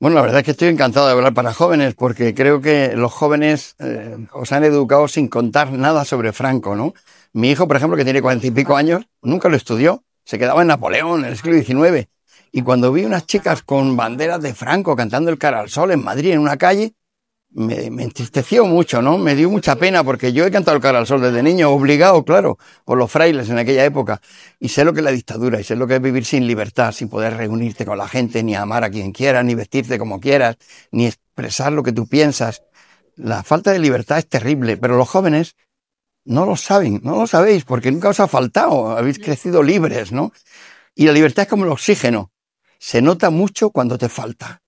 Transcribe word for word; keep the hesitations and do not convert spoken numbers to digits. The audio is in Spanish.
Bueno, la verdad es que estoy encantado de hablar para jóvenes porque creo que los jóvenes eh, os han educado sin contar nada sobre Franco, ¿no? Mi hijo, por ejemplo, que tiene cuarenta y pico años, nunca lo estudió. Se quedaba en Napoleón, en el siglo diecinueve. Y cuando vi unas chicas con banderas de Franco cantando el Cara al Sol en Madrid, en una calle, me, me entristeció mucho, ¿no? Me dio mucha pena porque yo he cantado el Cara al Sol desde niño, obligado, claro, por los frailes en aquella época. Y sé lo que es la dictadura y sé lo que es vivir sin libertad, sin poder reunirte con la gente, ni amar a quien quieras, ni vestirte como quieras, ni expresar lo que tú piensas. La falta de libertad es terrible, pero los jóvenes no lo saben, no lo sabéis, porque nunca os ha faltado, habéis crecido libres, ¿no? Y la libertad es como el oxígeno, se nota mucho cuando te falta.